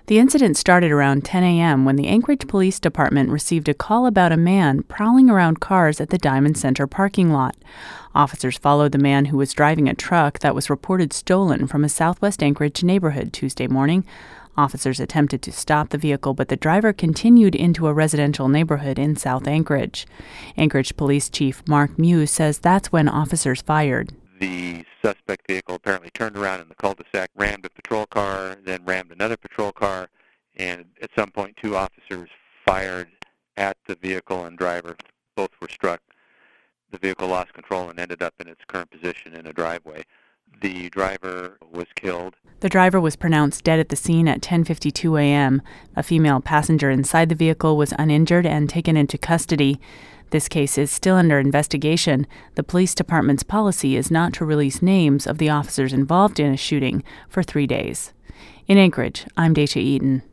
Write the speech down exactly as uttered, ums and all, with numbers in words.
The incident started around ten a.m. when the Anchorage Police Department received a call about a man prowling around cars at the Diamond Center parking lot. Officers followed the man who was driving a truck that was reported stolen from a Southwest Anchorage neighborhood Tuesday morning. Officers attempted to stop the vehicle, but the driver continued into a residential neighborhood in South Anchorage. Anchorage Police Chief Mark Muse says that's when officers fired. The suspect vehicle apparently turned around in the cul-de-sac, rammed a patrol car, then rammed another patrol car, and at some point two officers fired at the vehicle and driver. Both were struck. The vehicle lost control and ended up in its current position in a driveway. The driver was killed. The driver was pronounced dead at the scene at ten fifty-two a.m. A female passenger inside the vehicle was uninjured and taken into custody. This case is still under investigation. The police department's policy is not to release names of the officers involved in a shooting for three days. In Anchorage, I'm Dacia Eaton.